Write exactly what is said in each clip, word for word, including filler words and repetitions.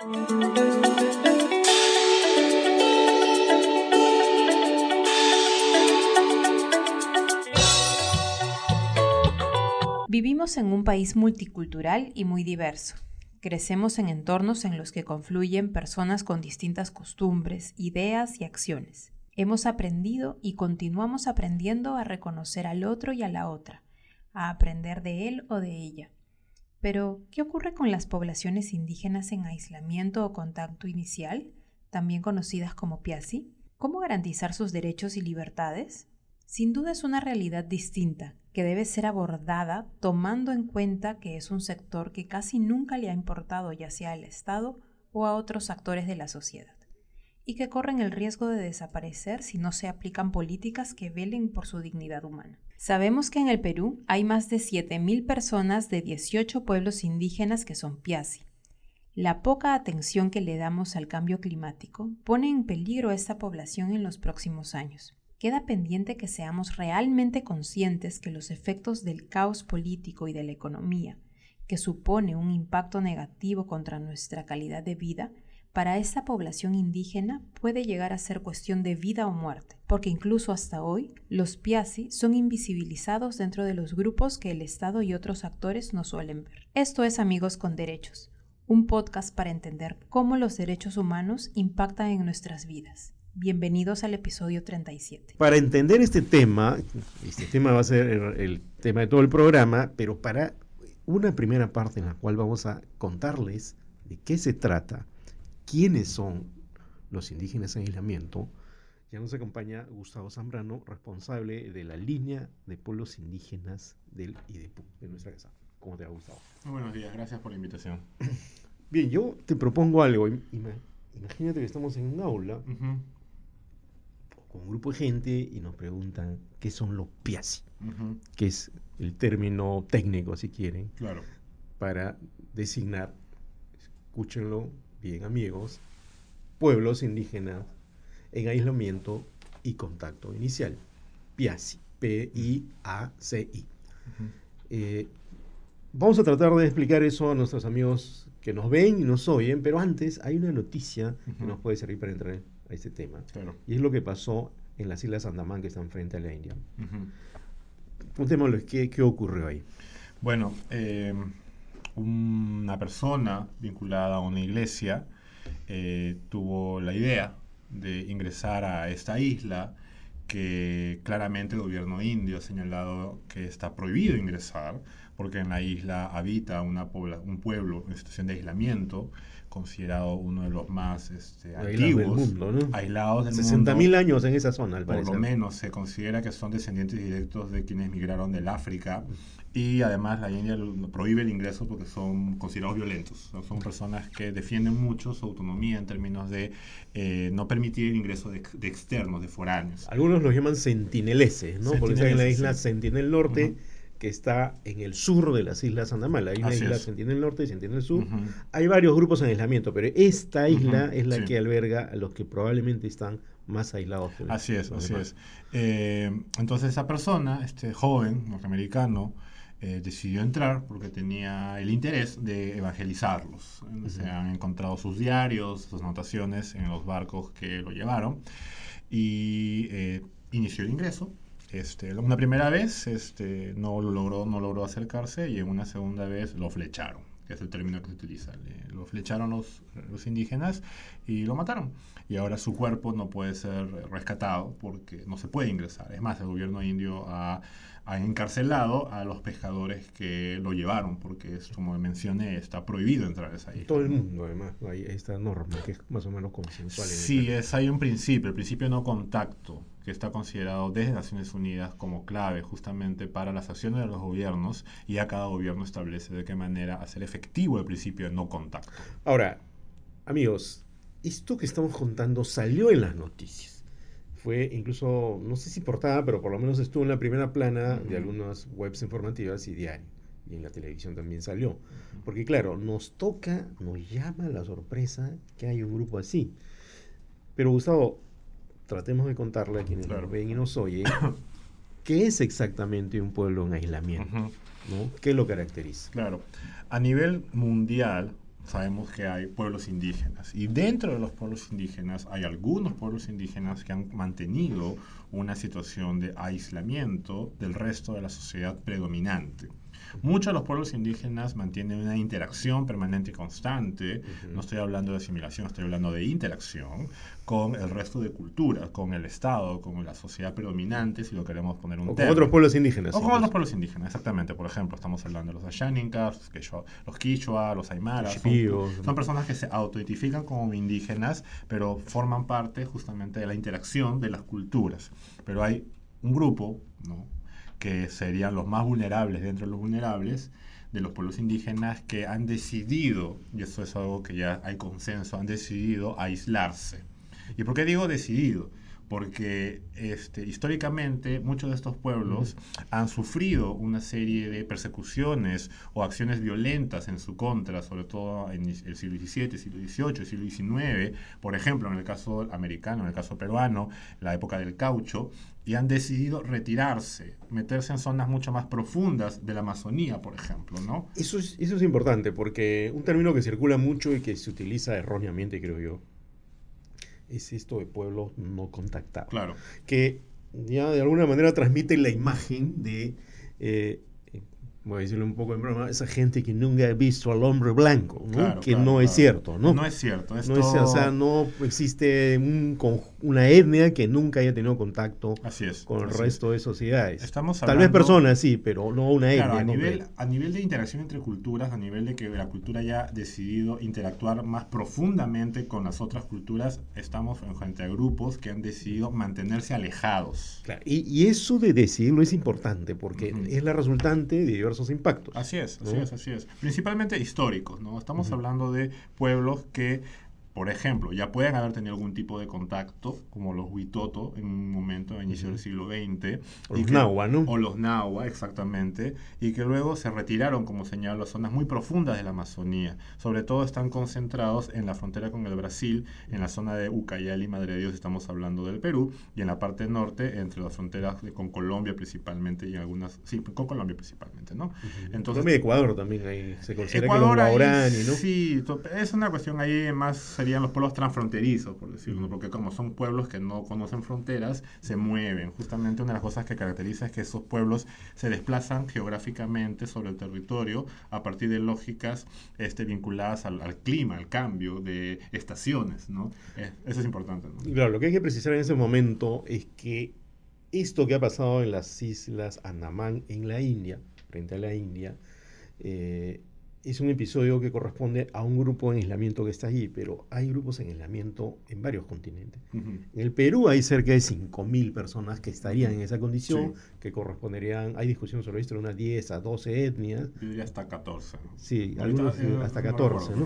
Vivimos en un país multicultural y muy diverso. Crecemos en entornos en los que confluyen personas con distintas costumbres, ideas y acciones. Hemos aprendido y continuamos aprendiendo a reconocer al otro y a la otra, a aprender de él o de ella. Pero, ¿qué ocurre con las poblaciones indígenas en aislamiento o contacto inicial, también conocidas como P I A S I? ¿Cómo garantizar sus derechos y libertades? Sin duda es una realidad distinta, que debe ser abordada tomando en cuenta que es un sector que casi nunca le ha importado ya sea al Estado o a otros actores de la sociedad, y que corren el riesgo de desaparecer si no se aplican políticas que velen por su dignidad humana. Sabemos que en el Perú hay más de siete mil personas de dieciocho pueblos indígenas que son P I A S I. La poca atención que le damos al cambio climático pone en peligro a esta población en los próximos años. Queda pendiente que seamos realmente conscientes que los efectos del caos político y de la economía, que supone un impacto negativo contra nuestra calidad de vida, para esta población indígena puede llegar a ser cuestión de vida o muerte, porque incluso hasta hoy los P I A S I son invisibilizados dentro de los grupos que el Estado y otros actores no suelen ver. Esto es Amigos con Derechos, un podcast para entender cómo los derechos humanos impactan en nuestras vidas. Bienvenidos al episodio treinta y siete. Para entender este tema, este tema va a ser el, el tema de todo el programa, pero para una primera parte en la cual vamos a contarles de qué se trata, quiénes son los indígenas en aislamiento, ya nos acompaña Gustavo Zambrano, responsable de la línea de pueblos indígenas del I D E P U, de nuestra casa. ¿Cómo te va, Gustavo? Muy buenos días, gracias por la invitación. Bien, yo te propongo algo. Imagínate que estamos en un aula, uh-huh, con un grupo de gente y nos preguntan qué son los P I A S I, uh-huh, que es el término técnico, si quieren, claro, para designar, escúchenlo bien amigos, pueblos indígenas en aislamiento y contacto inicial. P I A S I, P I A C I. Uh-huh. Eh, vamos a tratar de explicar eso a nuestros amigos que nos ven y nos oyen, pero antes hay una noticia, uh-huh, que nos puede servir para entrar a este tema, claro, y es lo que pasó en las Islas Andamán, que están frente a la India. Uh-huh. Contémosles, ¿qué, qué ocurrió ahí? Bueno, eh, una persona vinculada a una iglesia eh, tuvo la idea de ingresar a esta isla, que claramente el gobierno indio ha señalado que está prohibido ingresar, porque en la isla habita una pobla, un pueblo en situación de aislamiento, considerado uno de los más este, antiguos, del mundo, ¿no? aislados del mundo. sesenta mil años en esa zona, al parecer. Por lo menos se considera que son descendientes directos de quienes migraron del África, y además la India prohíbe el ingreso porque son considerados violentos. Son personas que defienden mucho su autonomía en términos de eh, no permitir el ingreso de, de externos, de foráneos. Algunos los llaman sentineleses, ¿no? Porque está en la isla sí. Sentinel Norte, uh-huh, que está en el sur de las Islas Andamán. Hay una Así isla es. Sentinel Norte y Sentinel Sur. Uh-huh. Hay varios grupos en aislamiento, pero esta isla, uh-huh, es la, sí, que alberga a los que probablemente están más aislados. Que así es, así demás. es. Eh, entonces esa persona, este joven norteamericano, eh, decidió entrar porque tenía el interés de evangelizarlos. Uh-huh. Se han encontrado sus diarios, sus anotaciones en los barcos que lo llevaron, y eh, inició el ingreso. Este, una primera vez este, no lo logró, no logró acercarse, y en una segunda vez lo flecharon, que es el término que se utiliza. Le, lo flecharon los, los indígenas y lo mataron. Y ahora su cuerpo no puede ser rescatado porque no se puede ingresar. Es más, el gobierno indio ha, ha encarcelado a los pescadores que lo llevaron, porque es, como mencioné, está prohibido entrar a esa isla. Todo el mundo, además, hay esta norma que es más o menos consensual. Sí, es, hay un principio, el principio de no contacto, que está considerado desde Naciones Unidas como clave justamente para las acciones de los gobiernos, y a cada gobierno establece de qué manera hacer efectivo el principio de no contacto. Ahora, amigos, esto que estamos contando salió en las noticias. Fue incluso, no sé si portada, pero por lo menos estuvo en la primera plana, uh-huh, de algunas webs informativas y diarios. Y en la televisión también salió. Uh-huh. Porque claro, nos toca, nos llama la sorpresa que hay un grupo así. Pero Gustavo, tratemos de contarle a quienes, claro, nos ven y nos oyen qué es exactamente un pueblo en aislamiento, uh-huh, ¿no? ¿Qué lo caracteriza? Claro. A nivel mundial, sabemos que hay pueblos indígenas. Y dentro de los pueblos indígenas hay algunos pueblos indígenas que han mantenido una situación de aislamiento del resto de la sociedad predominante. Muchos de los pueblos indígenas mantienen una interacción permanente y constante, uh-huh. no estoy hablando de asimilación, estoy hablando de interacción con el resto de culturas, con el Estado, con la sociedad predominante, si lo queremos poner un o con término. otros pueblos indígenas. O con otros pueblos indígenas, exactamente. Por ejemplo, estamos hablando de los Ashaninkas, los Quechua, los, Quichua, los Aymaras. Son, son personas que se autoidentifican como indígenas, pero forman parte justamente de la interacción de las culturas. Pero hay un grupo, ¿no?, que serían los más vulnerables dentro de los vulnerables, de los pueblos indígenas que han decidido, y eso es algo que ya hay consenso, han decidido aislarse. ¿Y por qué digo decidido? Porque este, históricamente muchos de estos pueblos uh-huh. han sufrido una serie de persecuciones o acciones violentas en su contra, sobre todo en el siglo diecisiete, siglo dieciocho, siglo diecinueve, por ejemplo, en el caso americano, en el caso peruano, la época del caucho, y han decidido retirarse, meterse en zonas mucho más profundas de la Amazonía, por ejemplo, ¿no? Eso es, eso es importante, porque un término que circula mucho y que se utiliza erróneamente, creo yo, es esto de pueblos no contactados. Claro. Que ya de alguna manera transmite la imagen de, eh, voy a decirlo un poco en broma, esa gente que nunca ha visto al hombre blanco, ¿no? Claro, que claro, no claro. es cierto, ¿no? No es cierto. Esto... No es, o sea, no existe un, una etnia que nunca haya tenido contacto así es, con el así resto es. de sociedades. Estamos hablando, Tal vez personas, sí, pero no una etnia. Claro, a nivel, a nivel de interacción entre culturas, a nivel de que la cultura haya decidido interactuar más profundamente con las otras culturas, estamos frente a grupos que han decidido mantenerse alejados. Claro, y, y eso de decidirlo es importante, porque uh-huh. es la resultante de diversos impactos. Así es, ¿no? así es, así es. Principalmente históricos, ¿no? Estamos uh-huh. hablando de pueblos que, por ejemplo, ya pueden haber tenido algún tipo de contacto, como los Huitoto en un momento a inicio uh-huh. del siglo veinte. O los Nahua, ¿no? O los Nahua, exactamente. Y que luego se retiraron, como señalo, a zonas muy profundas de la Amazonía. Sobre todo están concentrados en la frontera con el Brasil, en la zona de Ucayali, Madre de Dios, estamos hablando del Perú, y en la parte norte, entre las fronteras de, con Colombia principalmente, y algunas, sí, con Colombia principalmente, ¿no? Uh-huh. Entonces, Colombia y Ecuador también ahí se considera Ecuador, que los guaraní, ahí, ¿no? Sí, es una cuestión ahí más... serían los pueblos transfronterizos, por decirlo, ¿no? Porque como son pueblos que no conocen fronteras, se mueven. Justamente una de las cosas que caracteriza es que esos pueblos se desplazan geográficamente sobre el territorio a partir de lógicas este, vinculadas al, al clima, al cambio de estaciones, ¿no? Eh, eso es importante, ¿no? Claro, lo que hay que precisar en ese momento es que esto que ha pasado en las islas Andamán en la India, frente a la India, eh, es un episodio que corresponde a un grupo en aislamiento que está allí, pero hay grupos en aislamiento en varios continentes. Uh-huh. En el Perú hay cerca de cinco mil personas que estarían en esa condición, sí. que corresponderían, hay discusión sobre esto, de unas diez a doce etnias. Yo diría hasta catorce. ¿no? Sí, Ahorita, algunos eh, hasta catorce, no,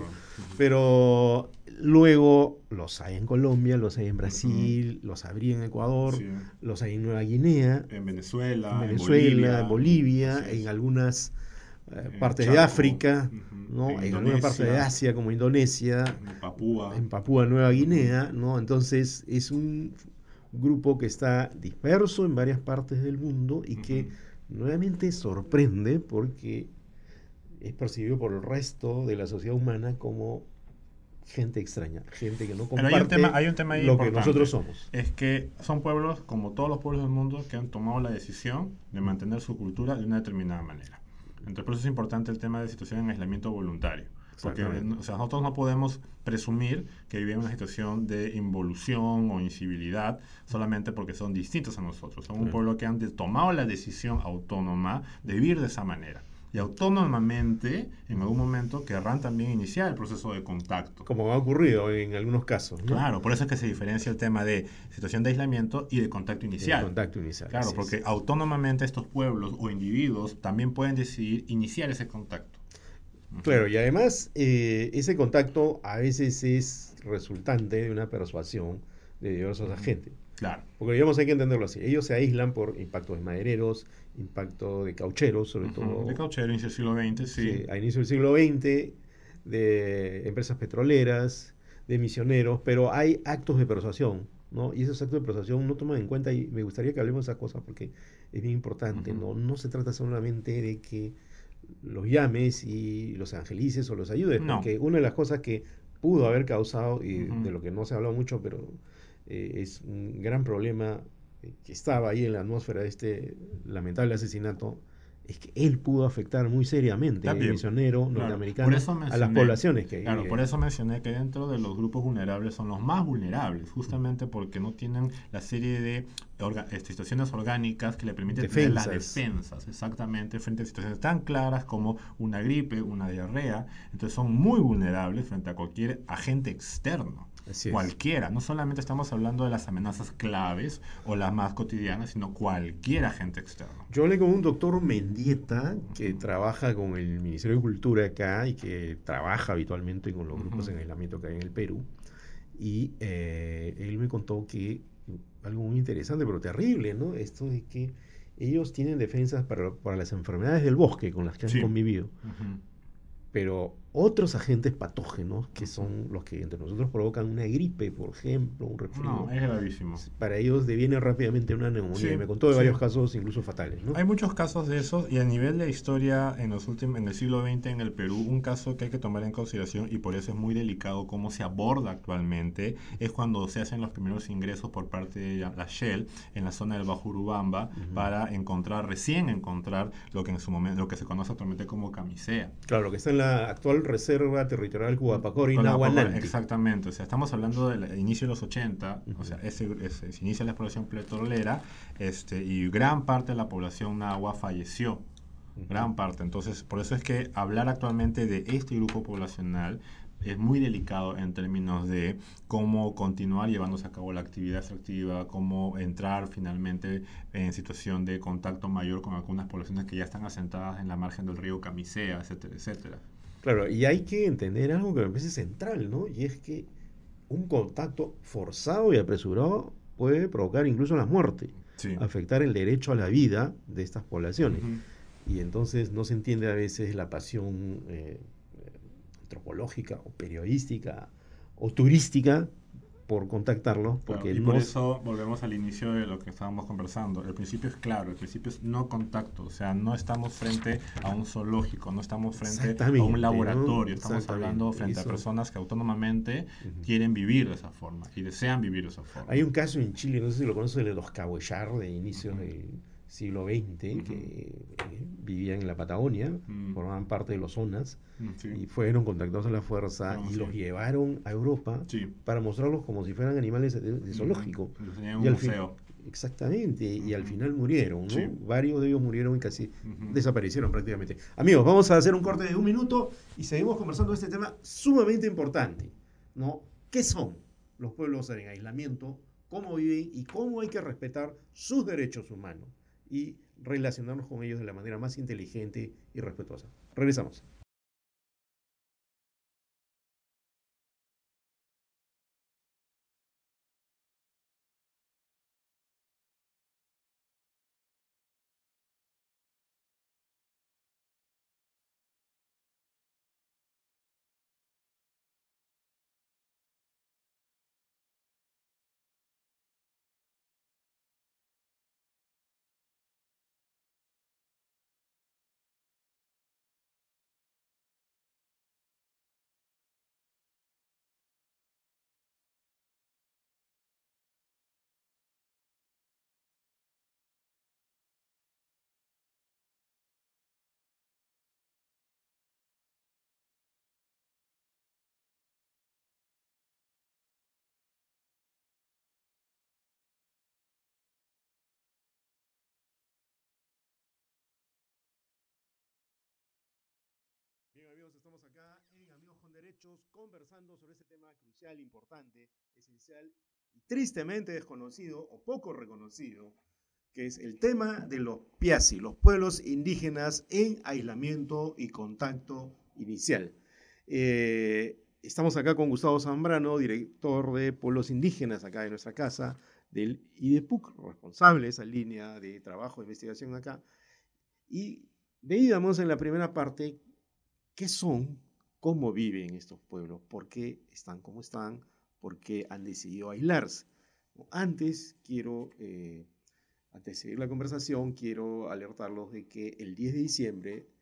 ¿no? no, no. Pero luego los hay en Colombia, los hay en Brasil, uh-huh. los habría en Ecuador, sí. los hay en Nueva Guinea, en Venezuela, en, Venezuela, en Bolivia, en, Bolivia, en algunas... Eh, partes Chaco, de África, uh-huh. ¿no? en, en alguna parte de Asia como Indonesia, en Papúa, en Papúa Nueva Guinea, ¿no? Entonces es un grupo que está disperso en varias partes del mundo y uh-huh. que nuevamente sorprende porque es percibido por el resto de la sociedad humana como gente extraña, gente que no comparte hay un tema, hay un tema ahí lo importante, que nosotros somos. Es que son pueblos, como todos los pueblos del mundo, que han tomado la decisión de mantener su cultura de una determinada manera. Entonces, por eso es importante el tema de situación en aislamiento voluntario. Porque o sea, nosotros no podemos presumir que viven en una situación de involución o incivilidad solamente porque son distintos a nosotros. Son un sí. pueblo que han de, tomado la decisión autónoma de vivir de esa manera. Y autónomamente, en algún momento, querrán también iniciar el proceso de contacto. Como ha ocurrido en algunos casos, ¿no? Claro, por eso es que se diferencia el tema de situación de aislamiento y de contacto inicial. De contacto inicial. Claro, porque es. autónomamente estos pueblos o individuos también pueden decidir iniciar ese contacto. Uh-huh. Claro, y además eh, ese contacto a veces es resultante de una persuasión de diversos uh-huh. agentes. Claro. Porque digamos hay que entenderlo así. Ellos se aíslan por impactos de madereros, impacto de caucheros, sobre uh-huh. todo. De cauchero, inicio del siglo veinte, sí. sí. A inicio del siglo veinte, de empresas petroleras, de misioneros, pero hay actos de persuasión, ¿no? Y esos actos de persuasión no toman en cuenta, y me gustaría que hablemos de esas cosas porque es bien importante, uh-huh. ¿no? No se trata solamente de que los llames y los evangelices o los ayudes, No. porque una de las cosas que pudo haber causado, y Ujú. de lo que no se ha hablado mucho, pero eh, es un gran problema eh, que estaba ahí en la atmósfera de este lamentable asesinato, es que él pudo afectar muy seriamente, el También, misionero claro. Por norteamericano, eso a las mencioné, poblaciones que claro, por viven. eso mencioné que dentro de los grupos vulnerables son los más vulnerables, justamente porque no tienen la serie de orga- este, situaciones orgánicas que le permiten tener las Defensas. defensas, exactamente, frente a situaciones tan claras como una gripe, una diarrea. Entonces son muy vulnerables frente a cualquier agente externo. Así es. Cualquiera, no solamente estamos hablando de las amenazas claves o las más cotidianas, sino cualquier agente externo. Yo hablé con un doctor Mendieta que Ujú. trabaja con el Ministerio de Cultura acá y que trabaja habitualmente con los grupos Ujú. en aislamiento que hay en el Perú. Y eh, él me contó que algo muy interesante, pero terrible, ¿no? Esto de que ellos tienen defensas para, para las enfermedades del bosque con las que han Sí. convivido, Ujú. pero otros agentes patógenos, que Ujú. son los que entre nosotros provocan una gripe, por ejemplo, un No, resfrío, es gravísimo. para ellos deviene rápidamente una neumonía. Y Sí, me contó de sí. varios casos incluso fatales, ¿no? Hay muchos casos de esos y a nivel de historia en los últimos, en el siglo veinte en el Perú, un caso que hay que tomar en consideración y por eso es muy delicado cómo se aborda actualmente es cuando se hacen los primeros ingresos por parte de la Shell en la zona del Bajo Urubamba Ujú. para encontrar, recién encontrar lo que en su momento, lo que se conoce actualmente como camisea. Claro, lo que está en la actual Reserva Territorial Cubapacori Con la Pacora- Nahuananti. exactamente, o sea, estamos hablando del inicio de los ochenta, o Ujú. sea, ese, ese- se inicia la exploración petrolera, este, y gran parte de la población nahua falleció, Ujú. gran parte. Entonces, por eso es que hablar actualmente de este grupo poblacional es muy delicado en términos de cómo continuar llevándose a cabo la actividad extractiva, cómo entrar finalmente en situación de contacto mayor con algunas poblaciones que ya están asentadas en la margen del río Camisea, etcétera, etcétera. Claro, y hay que entender algo que me parece central, ¿no? Y es que un contacto forzado y apresurado puede provocar incluso la muerte, Sí. afectar el derecho a la vida de estas poblaciones. Ujú. Y entonces no se entiende a veces la pasión eh, antropológica o periodística o turística por contactarlos, Claro, porque y por no... eso volvemos al inicio de lo que estábamos conversando. El principio es claro, el principio es no contacto, o sea, no estamos frente a un zoológico, no estamos frente a un Exactamente, ¿no? laboratorio, estamos hablando Exactamente. frente a Eso. personas que autónomamente Ujú. quieren vivir de esa forma y desean vivir de esa Hay forma. un caso en Chile, no sé si lo conoces, de los Cahuellar de inicios Ujú. del siglo veinte, Ujú. que eh, vivían en la Patagonia, Mm. formaban parte de los zonas, Mm, sí. y fueron contactados a la fuerza No, y sí. los llevaron a Europa Sí. para mostrarlos como si fueran animales de, de zoológico. Ujú. Los tenían en Y un al fin, museo. exactamente, y al Ujú. final murieron, ¿no? Sí. Varios de ellos murieron y casi Ujú. desaparecieron prácticamente. Amigos, vamos a hacer un corte de un minuto y seguimos conversando de este tema sumamente importante, ¿no? ¿Qué son los pueblos en aislamiento? ¿Cómo viven y cómo hay que respetar sus derechos humanos y relacionarnos con ellos de la manera más inteligente y respetuosa? Regresamos. Bien, amigos, estamos acá en Amigos con Derechos conversando sobre este tema crucial, importante, esencial y tristemente desconocido o poco reconocido, que es el tema de los Piasi, los pueblos indígenas en aislamiento y contacto inicial. Eh, estamos acá con Gustavo Zambrano, director de Pueblos Indígenas acá de nuestra casa, del I D E P U C, responsable de esa línea de trabajo de investigación acá. Y veíamos en la primera parte qué son, cómo viven estos pueblos, por qué están como están, por qué han decidido aislarse. Antes quiero, eh, antes de seguir la conversación, quiero alertarlos de que el diez de diciembre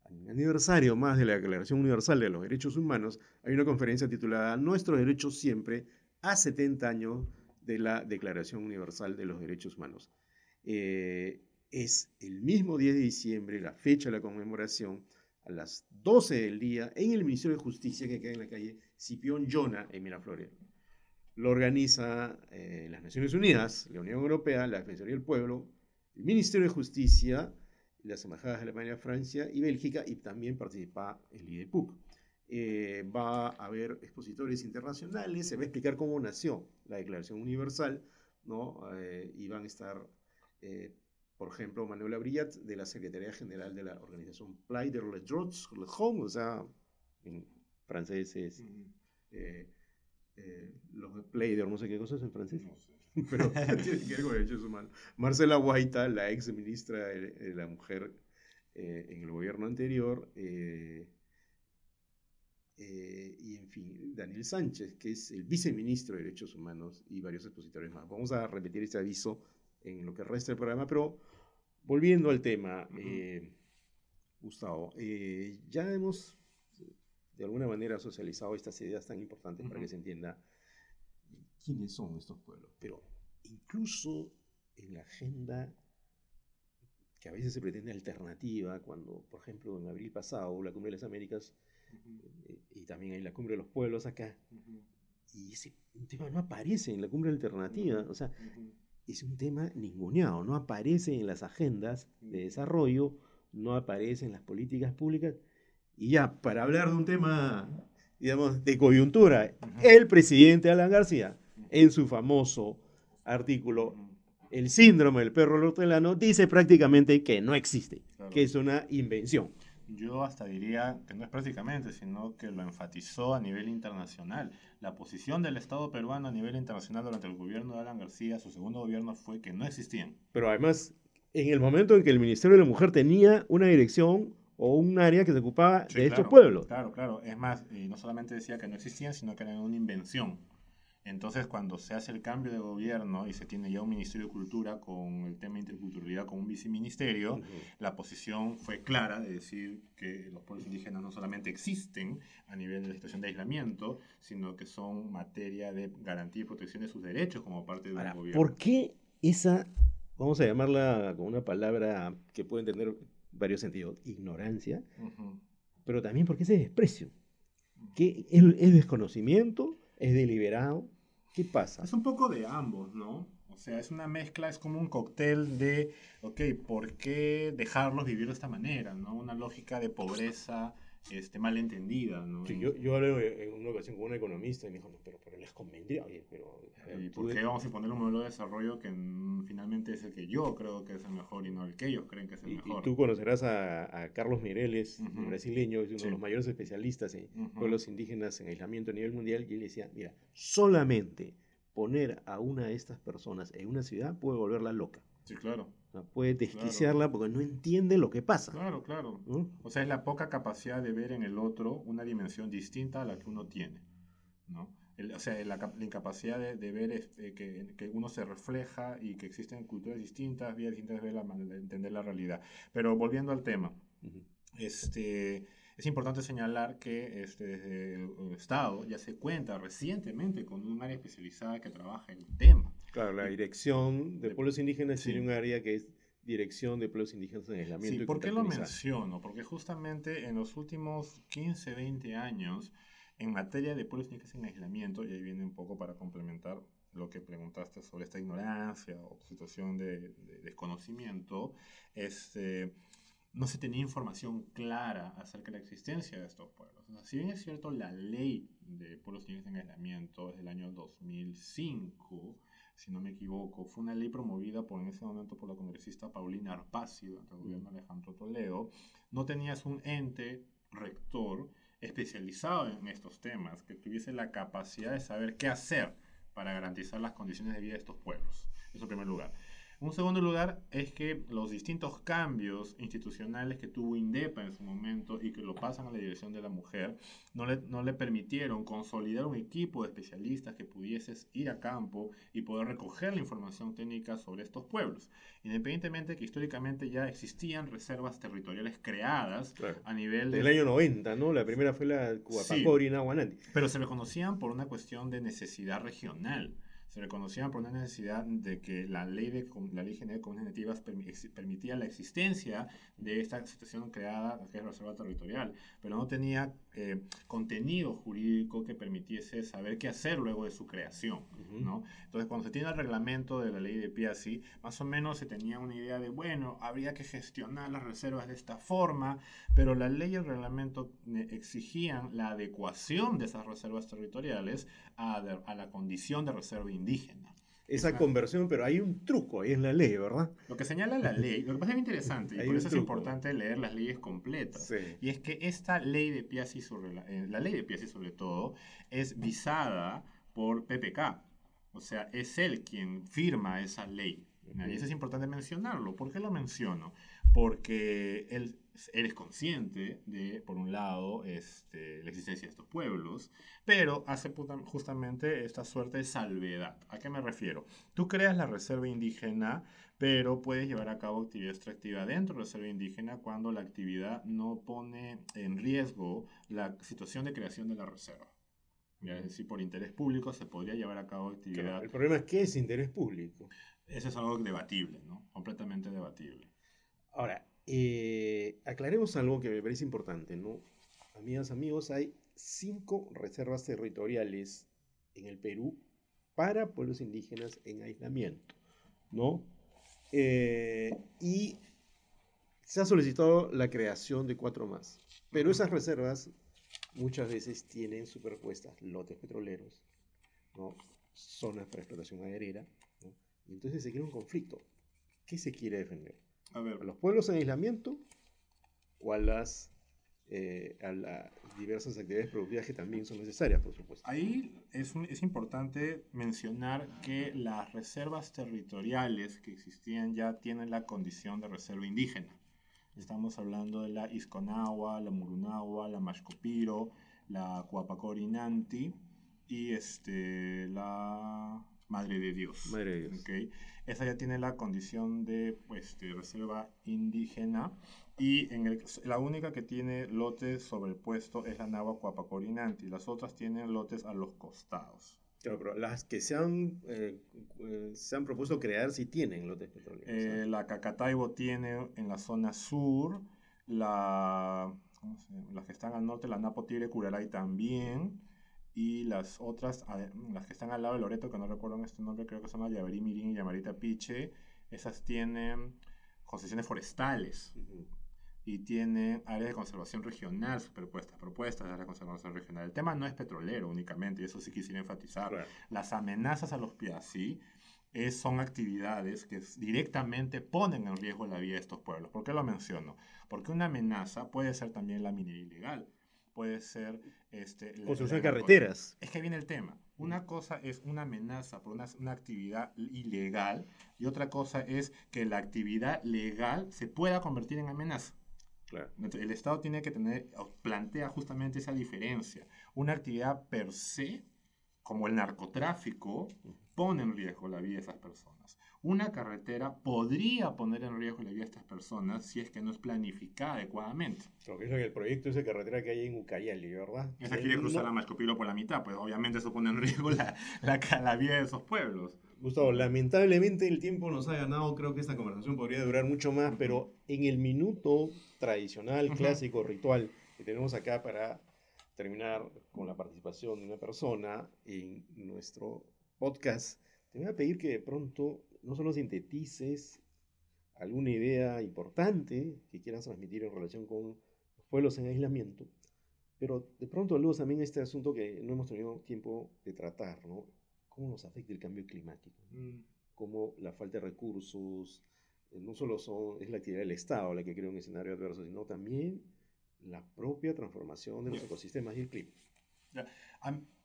aniversario más de la Declaración Universal de los Derechos Humanos, hay una conferencia titulada Nuestros Derechos Siempre, a setenta años de la Declaración Universal de los Derechos Humanos. Eh, es el mismo diez de diciembre, la fecha de la conmemoración, a las doce del día, en el Ministerio de Justicia que queda en la calle Scipión Yona, en Miraflores. Lo organiza eh, las Naciones Unidas, la Unión Europea, la Defensoría del Pueblo, el Ministerio de Justicia, las embajadas de Alemania, Francia y Bélgica, y también participa el I D E P U C. Eh, va a haber expositores internacionales, se va a explicar cómo nació la Declaración Universal, ¿no? Eh, y van a estar, eh, por ejemplo, Manuela Brillat, de la Secretaría General de la organización Play de les Droits de l'Homme, o sea, en francés es eh, eh, los Playder, no sé qué cosas en francés, no sé. Pero tiene que ver con derechos humanos. Marcela Guaita, la ex ministra de, de la Mujer eh, en el gobierno anterior, eh, eh, y en fin, Daniel Sánchez, que es el viceministro de Derechos Humanos, y varios expositores más. Vamos a repetir este aviso en lo que resta del programa, pero volviendo al tema, eh, Gustavo, eh, ya hemos de alguna manera socializado estas ideas tan importantes uh-huh. para que se entienda quiénes son estos pueblos, pero incluso en la agenda que a veces se pretende alternativa, cuando, por ejemplo, en abril pasado, la Cumbre de las Américas, uh-huh. eh, y también hay la Cumbre de los Pueblos acá, uh-huh. y ese un tema no aparece en la Cumbre Alternativa, uh-huh. o sea, uh-huh. es un tema ninguneado, no aparece en las agendas de desarrollo, no aparece en las políticas públicas, y ya, para hablar de un tema, digamos, de coyuntura, uh-huh. el presidente Alan García, en su famoso artículo, el síndrome del perro hortelano, dice prácticamente que no existe, claro. que es una invención. Yo hasta diría que no es prácticamente, sino que lo enfatizó a nivel internacional. La posición del Estado peruano a nivel internacional durante el gobierno de Alan García, su segundo gobierno, fue que no existían. Pero además, en el momento en que el Ministerio de la Mujer tenía una dirección o un área que se ocupaba sí, de claro, estos pueblos. Claro, claro. Es más, y no solamente decía que no existían, sino que eran una invención. Entonces, cuando se hace el cambio de gobierno y se tiene ya un Ministerio de Cultura con el tema de interculturalidad con un viceministerio, uh-huh. la posición fue clara de decir que los pueblos indígenas no solamente existen a nivel de la situación de aislamiento, sino que son materia de garantía y protección de sus derechos como parte de Ahora, un gobierno. ¿por qué esa, vamos a llamarla con una palabra que puede entender varios sentidos, ignorancia, uh-huh. pero también por qué ese desprecio? ¿Qué, es, ¿Es desconocimiento? ¿Es deliberado? ¿Qué pasa? Es un poco de ambos, ¿no? O sea, es una mezcla, es como un cóctel de, ok, ¿por qué dejarlos vivir de esta manera, ¿no? Una lógica de pobreza este, malentendida, ¿no? Sí, yo, yo hablé en una ocasión con un economista y me dijo, no, pero, pero les convendría, oye, pero... ¿Y por qué vamos a poner un modelo de desarrollo que mm, finalmente es el que yo creo que es el mejor y no el que ellos creen que es el y, mejor? Y tú conocerás a, a Carlos Mireles, uh-huh. brasileño, es uno sí. de los mayores especialistas en uh-huh. pueblos indígenas en aislamiento a nivel mundial, y él decía, mira, solamente poner a una de estas personas en una ciudad puede volverla loca. Sí, claro. O sea, puede desquiciarla claro. porque no entiende lo que pasa. Claro, claro. ¿Mm? O sea, es la poca capacidad de ver en el otro una dimensión distinta a la que uno tiene, ¿no? El, o sea, la, la incapacidad de, de ver este, que, que uno se refleja y que existen culturas distintas, vías distintas de, ver la, de entender la realidad. Pero volviendo al tema, uh-huh. este... Es importante señalar que este, desde el Estado ya se cuenta recientemente con un área especializada que trabaja el tema. Claro, la Dirección de, de Pueblos Indígenas sí. tiene un área que es Dirección de Pueblos Indígenas en Aislamiento. Sí, ¿por qué lo menciono? Porque justamente en los últimos quince, veinte años, en materia de pueblos indígenas en aislamiento, y ahí viene un poco para complementar lo que preguntaste sobre esta ignorancia o situación de, de desconocimiento, este... no se tenía información clara acerca de la existencia de estos pueblos. O sea, si bien es cierto, la ley de pueblos indígenas en aislamiento es del año dos mil cinco, si no me equivoco, fue una ley promovida por, en ese momento por la congresista Paulina Arpasi durante el gobierno de Alejandro Toledo. No tenías un ente rector especializado en estos temas que tuviese la capacidad de saber qué hacer para garantizar las condiciones de vida de estos pueblos. Eso en primer lugar. Un segundo lugar es que los distintos cambios institucionales que tuvo INDEPA en su momento y que lo pasan a la dirección de la mujer, no le, no le permitieron consolidar un equipo de especialistas que pudiese ir a campo y poder recoger la información técnica sobre estos pueblos. Independientemente que históricamente ya existían reservas territoriales creadas Claro. a nivel Del de... año noventa, ¿no? La primera fue la Cuapacori, Sí, Nahuanandi. pero se reconocían por una cuestión de necesidad regional. Se reconocían por una necesidad de que la ley, de, la ley general de comunidades nativas permi- permitía la existencia de esta situación creada, que es la reserva territorial, pero no tenía eh, contenido jurídico que permitiese saber qué hacer luego de su creación, Ujú. ¿no? Entonces, cuando se tiene el reglamento de la ley de Piazzi, más o menos se tenía una idea de, bueno, habría que gestionar las reservas de esta forma, pero la ley y el reglamento eh, exigían la adecuación de esas reservas territoriales a, de- a la condición de reserva indígena. Es Esa una- conversión, pero hay un truco ahí en la ley, ¿verdad? lo que señala la ley, lo que pasa es bien interesante, y Hay por un eso es truco. importante leer las leyes completas, Sí. y es que esta ley de Piazzi, sobre la, eh, la ley de Piazzi sobre todo, es visada por P P K, o sea, es él quien firma esa ley. ¿No? Y eso es importante mencionarlo. ¿Por qué lo menciono? Porque él, él es consciente de, por un lado, este, la existencia de estos pueblos, pero hace puta- justamente esta suerte de salvedad. ¿A qué me refiero? Tú creas la reserva indígena, pero puedes llevar a cabo actividad extractiva dentro de la reserva indígena cuando la actividad no pone en riesgo la situación de creación de la reserva. Ya, es decir, por interés público se podría llevar a cabo Claro, actividad. el problema es que es interés público. Eso es algo debatible, ¿no? Completamente debatible. Ahora, eh, aclaremos algo que me parece importante, ¿no? Amigas, amigos, hay cinco reservas territoriales en el Perú para pueblos indígenas en aislamiento, ¿no? Eh, y se ha solicitado la creación de cuatro más. Pero Ujú. esas reservas muchas veces tienen superpuestas lotes petroleros, ¿no? Zonas para explotación maderera, ¿no? Y entonces se crea un conflicto. ¿Qué se quiere defender? A ver, ¿A los pueblos en aislamiento o a las eh, a las diversas actividades productivas que también son necesarias, por supuesto? ahí es, un- es importante mencionar que las reservas territoriales que existían ya tienen la condición de reserva indígena. Estamos hablando de la Isconagua, la Murunagua, la Mashcopiro, la Coapacorinanti y este, la Madre de Dios. Madre de Dios. ¿Ok? Esa ya tiene la condición de pues, de reserva indígena y en el- la única que tiene lotes sobrepuesto es la Nahua Coapacorinanti. Las otras tienen lotes a los costados. Claro, pero las que se han, eh, eh, se han propuesto crear sí tienen lotes petroleros, Eh, ¿no? la Cacataibo tiene en la zona sur, la, ¿cómo se llama? Las que están al norte, la Napo Tigre Curaray también, y las otras, a- las que están al lado de Loreto, que no recuerdo en este nombre, creo que son la Yaberí Mirín y Yamarita Piche, esas tienen concesiones forestales Ujú. y tienen áreas de conservación regional superpuestas, propuestas de áreas de conservación regional. El tema no es petrolero únicamente, y eso sí quisiera enfatizar. Claro. Las amenazas a los Piazzi es, son actividades que s- directamente ponen en riesgo la vida de estos pueblos. ¿Por qué lo menciono? Porque una amenaza puede ser también la minería ilegal, puede ser este, la, Construcción la de narco- carreteras. Es que viene el tema. Una cosa es una amenaza por una, una actividad ilegal y otra cosa es que la actividad legal se pueda convertir en amenaza. Claro. Entonces, el Estado tiene que tener, o plantea justamente esa diferencia. Una actividad per se, como el narcotráfico, pone en riesgo la vida de esas personas. Una carretera podría poner en riesgo la vida de estas personas si es que no es planificada adecuadamente. Lo que es el proyecto esa carretera que hay en Ucayali, ¿verdad? Esa Que quiere cruzar no- a Mashcopiro por la mitad, pues obviamente eso pone en riesgo la, la, la vida de esos pueblos. Gustavo, lamentablemente el tiempo nos ha ganado. Creo que esta conversación podría durar mucho más, Ujú. pero en el minuto tradicional, Ujú. clásico, ritual que tenemos acá para terminar con la participación de una persona en nuestro podcast, te voy a pedir que de pronto no solo sintetices alguna idea importante que quieras transmitir en relación con los pueblos en aislamiento, pero de pronto luego también este asunto que no hemos tenido tiempo de tratar, ¿no? ¿Cómo nos afecta el cambio climático? Mm. Cómo la falta de recursos, eh, no solo son, es la actividad del Estado la que crea un escenario adverso, sino también la propia transformación de los Ya. ecosistemas y el clima. Ya. Am-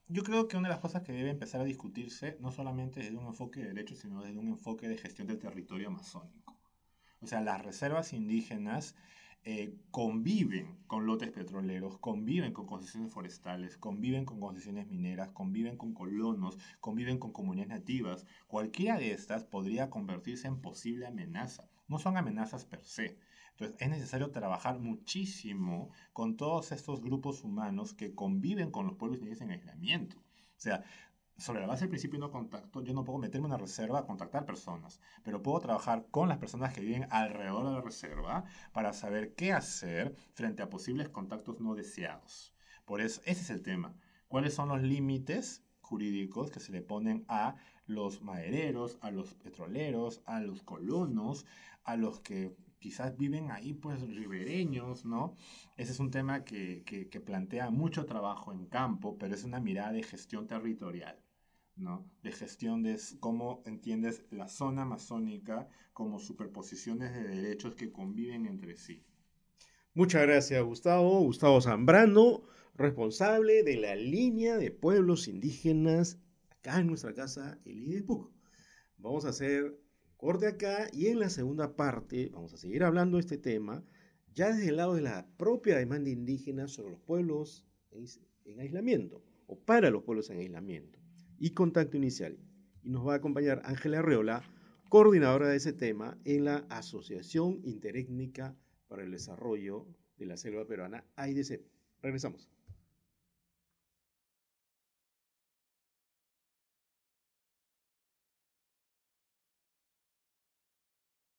yo creo que una de las cosas que debe empezar a discutirse, no solamente desde un enfoque de derecho, sino desde un enfoque de gestión del territorio amazónico. O sea, las reservas indígenas eh, conviven con lotes petroleros, conviven con concesiones forestales, conviven con concesiones mineras, conviven con colonos, conviven con comunidades nativas. Cualquiera de estas podría convertirse en posible amenaza. No son amenazas per se. Entonces es necesario trabajar muchísimo con todos estos grupos humanos que conviven con los pueblos indígenas en aislamiento. O sea, sobre la base del principio de no contacto, yo no puedo meterme en una reserva a contactar personas, pero puedo trabajar con las personas que viven alrededor de la reserva para saber qué hacer frente a posibles contactos no deseados. Por eso, ese es el tema. ¿Cuáles son los límites jurídicos que se le ponen a los madereros, a los petroleros, a los colonos, a los que quizás viven ahí, pues, ribereños, ¿no? Ese es un tema que, que, que plantea mucho trabajo en campo, pero es una mirada de gestión territorial. ¿No? De gestión de cómo entiendes la zona amazónica como superposiciones de derechos que conviven entre sí. Muchas gracias, Gustavo. Gustavo Zambrano, responsable de la línea de pueblos indígenas acá en nuestra casa, el I D E P U C. Vamos a hacer corte acá y en la segunda parte vamos a seguir hablando de este tema, ya desde el lado de la propia demanda indígena sobre los pueblos en aislamiento o para los pueblos en aislamiento y contacto inicial. Y nos va a acompañar Ángela Arreola, coordinadora de ese tema en la Asociación Interétnica para el Desarrollo de la Selva Peruana, A I D E S E P. Regresamos.